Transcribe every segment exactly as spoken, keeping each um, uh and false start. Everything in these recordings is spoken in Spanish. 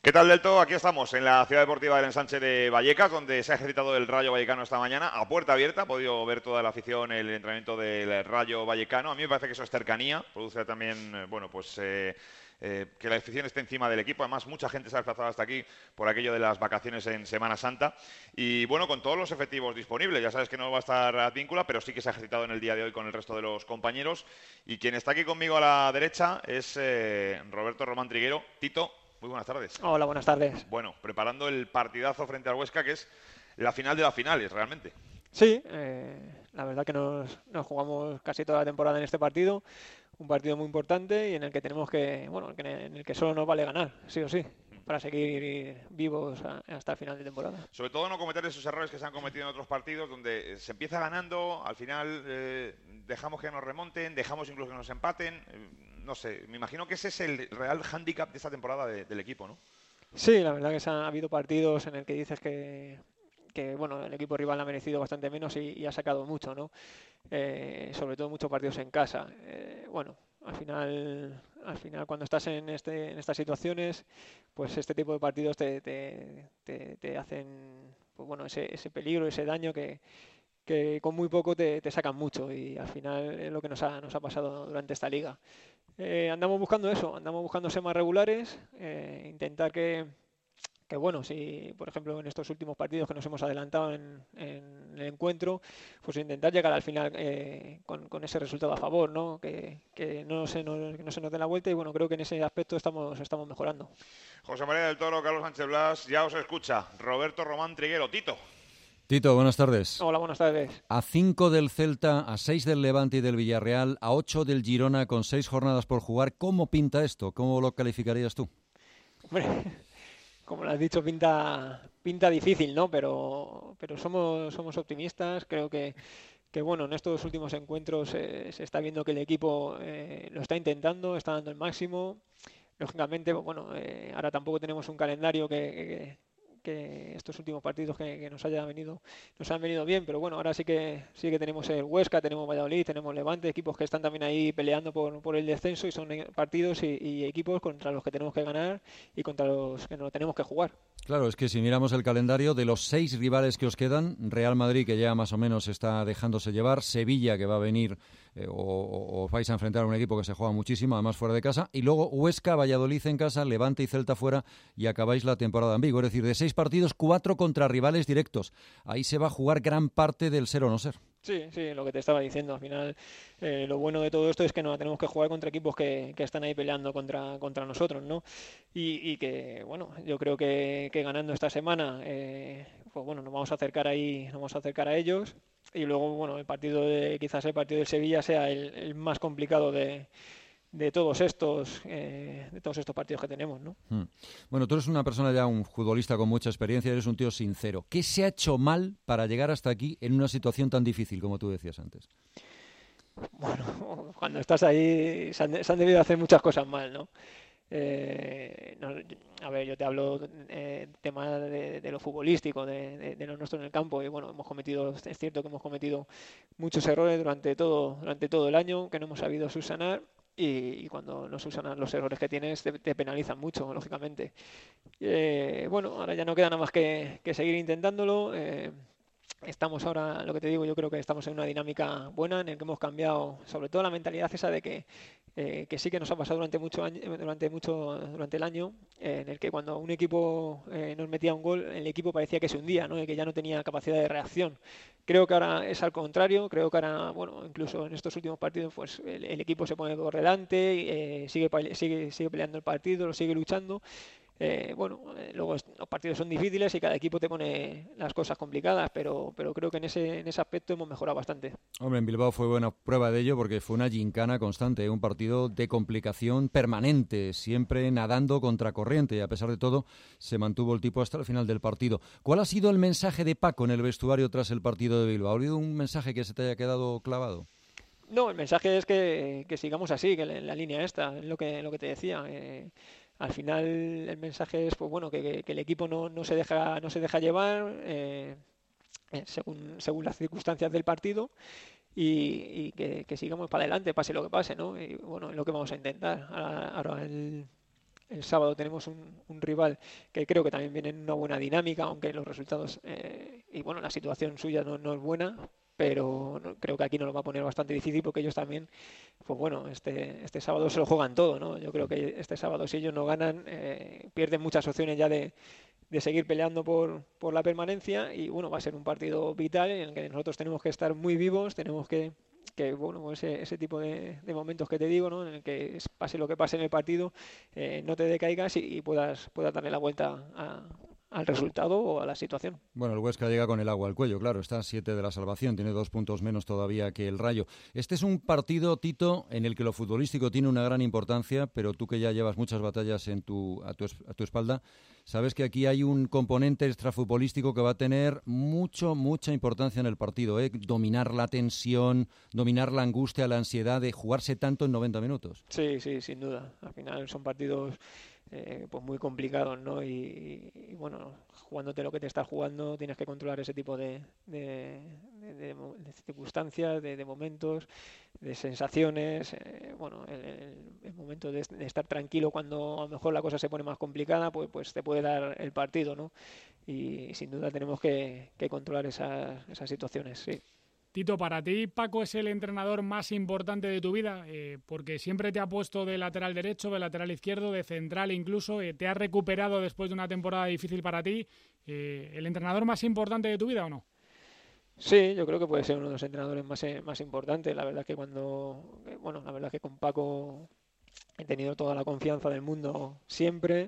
¿Qué tal del todo? Aquí estamos en la Ciudad Deportiva del Ensanche de Vallecas, donde se ha ejercitado el Rayo Vallecano esta mañana a puerta abierta. Ha podido ver toda la afición el entrenamiento del Rayo Vallecano. A mí me parece que eso es cercanía, produce también, eh, bueno, pues eh, eh, que la afición esté encima del equipo. Además, mucha gente se ha desplazado hasta aquí por aquello de las vacaciones en Semana Santa. Y bueno, con todos los efectivos disponibles. Ya sabes que no va a estar Advíncula, pero sí que se ha ejercitado en el día de hoy con el resto de los compañeros. Y quien está aquí conmigo a la derecha es eh, Roberto Román Triguero. Tito, muy buenas tardes. Hola, buenas tardes. Bueno, preparando el partidazo frente al Huesca, que es la final de las finales, realmente. Sí, eh, la verdad que nos, nos jugamos casi toda la temporada en este partido, un partido muy importante y en el que tenemos que, bueno, en el que solo nos vale ganar, sí o sí, para seguir vivos a- hasta el final de temporada. Sobre todo no cometer esos errores que se han cometido en otros partidos, donde se empieza ganando, al final eh, dejamos que nos remonten, dejamos incluso que nos empaten. eh, no sé, me imagino que ese es el real hándicap de esta temporada de- del equipo, ¿no? Sí, la verdad que se ha habido partidos en el que dices que, que bueno, el equipo rival ha merecido bastante menos y, y ha sacado mucho, ¿no? Eh, sobre todo muchos partidos en casa. Eh, bueno, al final, al final cuando estás en este, en estas situaciones, pues este tipo de partidos te, te, te, te hacen, pues bueno, ese, ese peligro, ese daño que, que con muy poco te, te sacan mucho y al final es lo que nos ha, nos ha pasado durante esta liga. Eh, andamos buscando eso, andamos buscando ser más regulares, eh, intentar que, que bueno, si por ejemplo en estos últimos partidos que nos hemos adelantado en, en el encuentro, pues intentar llegar al final eh, con, con ese resultado a favor, ¿no? Que, que no se nos, que no se nos dé la vuelta y bueno, creo que en ese aspecto estamos, estamos mejorando. José María del Toro, Carlos Sánchez Blas, ya os escucha. Roberto Román Triguero. Tito. Tito, buenas tardes. Hola, buenas tardes. A cinco del Celta, a seis del Levante y del Villarreal, a ocho del Girona, con seis jornadas por jugar. ¿Cómo pinta esto? ¿Cómo lo calificarías tú? Hombre, como lo has dicho, pinta, pinta difícil, ¿no? Pero, pero somos, somos optimistas. Creo que, que bueno, en estos últimos encuentros eh, se está viendo que el equipo eh, lo está intentando, está dando el máximo. Lógicamente, bueno, eh, ahora tampoco tenemos un calendario que, que- que estos últimos partidos que, que nos haya venido, nos han venido bien, pero bueno, ahora sí que sí que tenemos el Huesca, tenemos Valladolid, tenemos Levante, equipos que están también ahí peleando por, por el descenso y son eh, partidos y, y equipos contra los que tenemos que ganar y contra los que no tenemos que jugar. Claro, es que si miramos el calendario, de los seis rivales que os quedan, Real Madrid, que ya más o menos está dejándose llevar, Sevilla, que va a venir, eh, o, o os vais a enfrentar a un equipo que se juega muchísimo, además fuera de casa, y luego Huesca, Valladolid en casa, Levante y Celta fuera, y acabáis la temporada en Vigo. Es decir, de seis partidos, cuatro contra rivales directos. Ahí se va a jugar gran parte del ser o no ser. Sí, sí, lo que te estaba diciendo. Al final, eh, lo bueno de todo esto es que no tenemos que jugar contra equipos que, que están ahí peleando contra, contra nosotros, ¿no? Y, y que, bueno, yo creo que, que ganando esta semana, eh, pues bueno, nos vamos a acercar ahí, nos vamos a acercar a ellos. Y luego, bueno, el partido de, quizás el partido de Sevilla sea el, el más complicado de, de todos estos, eh, de todos estos partidos que tenemos, ¿no? Hmm. Bueno, tú eres una persona ya, un futbolista con mucha experiencia, eres un tío sincero. ¿Qué se ha hecho mal para llegar hasta aquí en una situación tan difícil, como tú decías antes? Bueno, cuando estás ahí se han, se han debido hacer muchas cosas mal, ¿no? Eh, no, a ver, yo te hablo eh, tema de, de lo futbolístico, de, de- de lo nuestro en el campo y bueno, hemos cometido, es cierto que hemos cometido muchos errores durante todo, durante todo el año que no hemos sabido subsanar y, y cuando no subsanas los errores que tienes te, te penalizan mucho, lógicamente. Eh, bueno, ahora ya no queda nada más que, que seguir intentándolo. eh, Estamos ahora, lo que te digo, yo creo que estamos en una dinámica buena en el que hemos cambiado, sobre todo la mentalidad esa de que, eh, que sí que nos ha pasado durante mucho año, durante mucho, durante el año, eh, en el que cuando un equipo eh, nos metía un gol, el equipo parecía que se hundía, ¿no? Y que ya no tenía capacidad de reacción. Creo que ahora es al contrario, creo que ahora, bueno, incluso en estos últimos partidos, pues el, el equipo se pone por delante, eh, sigue, sigue, sigue peleando el partido, lo sigue luchando. Eh, bueno, eh, luego es- los partidos son difíciles y cada equipo te pone las cosas complicadas, pero, pero creo que en ese, en ese aspecto hemos mejorado bastante. Hombre, en Bilbao fue buena prueba de ello porque fue una gincana constante, un partido de complicación permanente, siempre nadando contra corriente y a pesar de todo se mantuvo el tipo hasta el final del partido. ¿Cuál ha sido el mensaje de Paco en el vestuario tras el partido de Bilbao? ¿Ha habido un mensaje que se te haya quedado clavado? No, el mensaje es que, que sigamos así, que la, la línea esta, es lo que, lo que te decía. eh, al final el mensaje es pues bueno que, que- que el equipo no, no se deja, no se deja llevar eh, eh, según, según las circunstancias del partido y, y que, que sigamos para adelante, pase lo que pase, ¿no? Y bueno, es lo que vamos a intentar. Ahora, ahora el, el sábado tenemos un, un rival que creo que también viene en una buena dinámica, aunque los resultados eh, y bueno, la situación suya no, no es buena, pero no, creo que aquí nos lo va a poner bastante difícil porque ellos también, pues bueno, este, este sábado se lo juegan todo, ¿no? Yo creo que este sábado si ellos no ganan, eh, pierden muchas opciones ya de, de seguir peleando por, por la permanencia y bueno, va a ser un partido vital en el que nosotros tenemos que estar muy vivos, tenemos que que bueno, ese, ese tipo de, de momentos que te digo, ¿no? En el que pase lo que pase en el partido, eh, no te decaigas y, y puedas, puedas darle la vuelta a, al resultado o a la situación. Bueno, el Huesca llega con el agua al cuello, claro, está a siete de la salvación, tiene dos puntos menos todavía que el Rayo. Este es un partido, Tito, en el que lo futbolístico tiene una gran importancia, pero tú que ya llevas muchas batallas en tu, a, tu, a tu espalda, sabes que aquí hay un componente extrafutbolístico que va a tener mucho, mucha importancia en el partido, ¿eh? Dominar la tensión, dominar la angustia, la ansiedad de jugarse tanto en noventa minutos. Sí, sí, sin duda. Al final son partidos eh, pues muy complicados, ¿no? Y, y bueno, jugándote lo que te estás jugando, tienes que controlar ese tipo de, de, de, de, de circunstancias, de, de momentos, de sensaciones. Eh, bueno, el, el, el momento de, de estar tranquilo cuando a lo mejor la cosa se pone más complicada, pues, pues te puede dar el partido, ¿no? Y, y sin duda tenemos que, que controlar esas, esas situaciones, sí. Tito, para ti Paco es el entrenador más importante de tu vida, eh, porque siempre te ha puesto de lateral derecho, de lateral izquierdo, de central incluso, eh, te ha recuperado después de una temporada difícil para ti. Eh, ¿el entrenador más importante de tu vida o no? Sí, yo creo que puede ser uno de los entrenadores más, más importantes. La verdad es que cuando, bueno, la verdad es que con Paco he tenido toda la confianza del mundo siempre.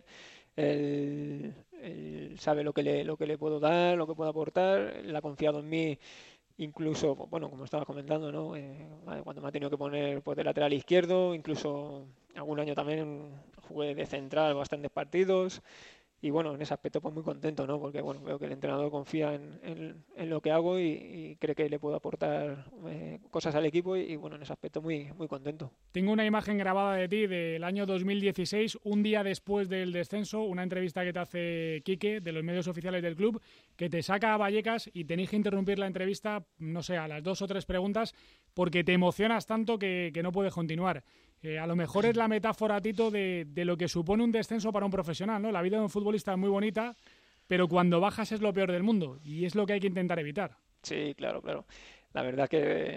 Él, él sabe lo que le, lo que le puedo dar, lo que puedo aportar. Él ha confiado en mí. Incluso, bueno, como estabas comentando, ¿no? Eh, cuando me ha tenido que poner pues, de lateral izquierdo, incluso algún año también jugué de central bastantes partidos. Y bueno, en ese aspecto pues muy contento, ¿no? Porque bueno, veo que el entrenador confía en, en, en lo que hago y, y cree que le puedo aportar eh, cosas al equipo y, y bueno, en ese aspecto muy, muy contento. Tengo una imagen grabada de ti del año dos mil dieciséis, un día después del descenso, una entrevista que te hace Quique de los medios oficiales del club, que te saca a Vallecas y tenéis que interrumpir la entrevista, no sé, a las dos o tres preguntas, porque te emocionas tanto que, que no puedes continuar. Eh, a lo mejor es la metáfora, Tito, de, de lo que supone un descenso para un profesional, ¿no? La vida de un futbolista es muy bonita, pero cuando bajas es lo peor del mundo y es lo que hay que intentar evitar. Sí, claro, claro. La verdad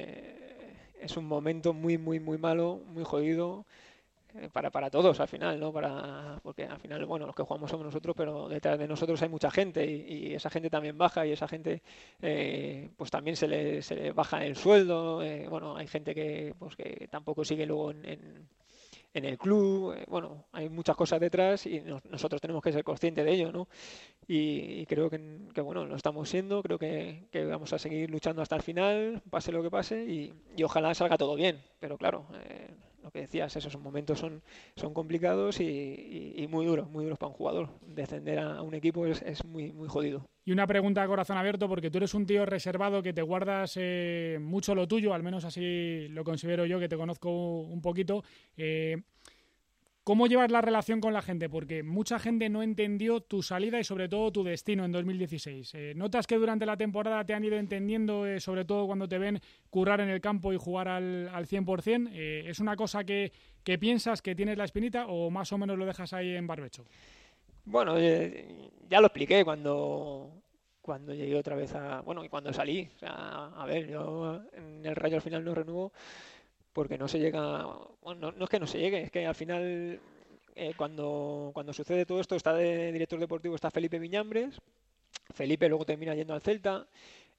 que es un momento muy, muy, muy malo, muy jodido eh, para, para todos al final, ¿no? Para, porque al final, bueno, los que jugamos somos nosotros, pero detrás de nosotros hay mucha gente y, y esa gente también baja y esa gente eh, pues también se le, se le baja el sueldo. Eh, bueno, hay gente que, pues, que tampoco sigue luego en, en en el club, eh, bueno, hay muchas cosas detrás y nos, nosotros tenemos que ser conscientes de ello, ¿no? Y, y creo que, que, bueno, lo estamos siendo, creo que, que vamos a seguir luchando hasta el final, pase lo que pase, y, y ojalá salga todo bien, pero claro, eh, lo que decías, esos momentos son, son complicados y, y, y muy duros, muy duros para un jugador. Descender a, a un equipo es, es muy, muy jodido. Y una pregunta a corazón abierto, porque tú eres un tío reservado que te guardas eh, mucho lo tuyo, al menos así lo considero yo, que te conozco un poquito. Eh, ¿Cómo llevas la relación con la gente? Porque mucha gente no entendió tu salida y sobre todo tu destino en dos mil dieciséis. Eh, ¿Notas que durante la temporada te han ido entendiendo, eh, sobre todo cuando te ven currar en el campo y jugar al, al cien por ciento? Eh, ¿Es una cosa que, que piensas que tienes la espinita o más o menos lo dejas ahí en barbecho? Bueno, eh, ya lo expliqué cuando, cuando llegué otra vez a... Bueno, y cuando salí. O sea, a ver, yo en el Rayo al final no renuevo porque no se llega... Bueno, no, no es que no se llegue, es que al final eh, cuando, cuando sucede todo esto está de director deportivo está Felipe Viñambres. Felipe luego termina yendo al Celta.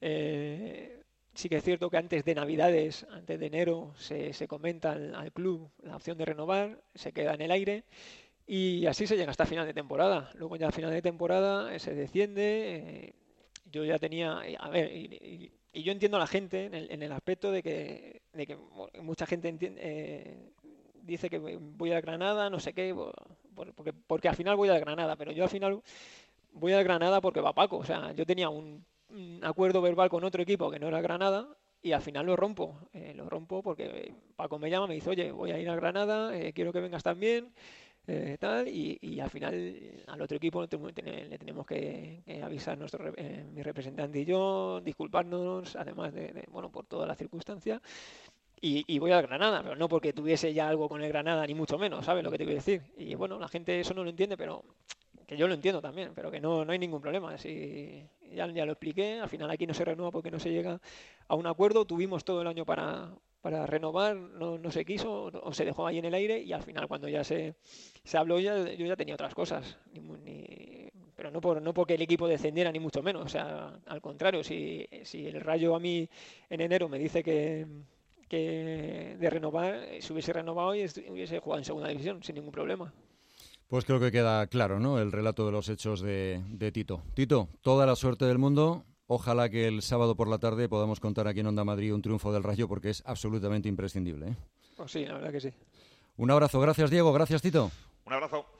Eh, sí que es cierto que antes de Navidades, antes de enero, se, se comenta al, al club la opción de renovar, se queda en el aire. Y así se llega hasta final de temporada. Luego ya a final de temporada eh, se desciende. Eh, yo ya tenía... A ver, y, y, y yo entiendo a la gente en el, en el aspecto de que, de que mucha gente entiende, eh, dice que voy a Granada, no sé qué, porque, porque al final voy a Granada, pero yo al final voy a Granada porque va Paco. O sea, yo tenía un, un acuerdo verbal con otro equipo que no era Granada y al final lo rompo. Eh, lo rompo porque Paco me llama, me dice, oye, voy a ir a Granada, eh, quiero que vengas también. Eh, tal y, y al final al otro equipo le tenemos que, que avisar nuestro eh, mi representante y yo, disculparnos además de, de bueno por todas las circunstancias y, y voy al Granada, pero no porque tuviese ya algo con el Granada, ni mucho menos, ¿sabes lo que te quiero decir? Y bueno, la gente eso no lo entiende, pero que yo lo entiendo también, pero que no, no hay ningún problema. Si, ya, ya lo expliqué, al final aquí no se renueva porque no se llega a un acuerdo, tuvimos todo el año para, para renovar, no, no se quiso, o se dejó ahí en el aire, y al final cuando ya se, se habló, ya, yo ya tenía otras cosas, ni, ni, pero no, por, no porque el equipo descendiera, ni mucho menos, o sea, al contrario, si, si el Rayo a mí en enero me dice que, que de renovar, si hubiese renovado y hubiese jugado en segunda división sin ningún problema. Pues creo que queda claro, ¿no?, el relato de los hechos de, de Tito. Tito, toda la suerte del mundo. Ojalá que el sábado por la tarde podamos contar aquí en Onda Madrid un triunfo del Rayo, porque es absolutamente imprescindible, ¿eh? Pues sí, la verdad que sí. Un abrazo. Gracias, Diego. Gracias, Tito. Un abrazo.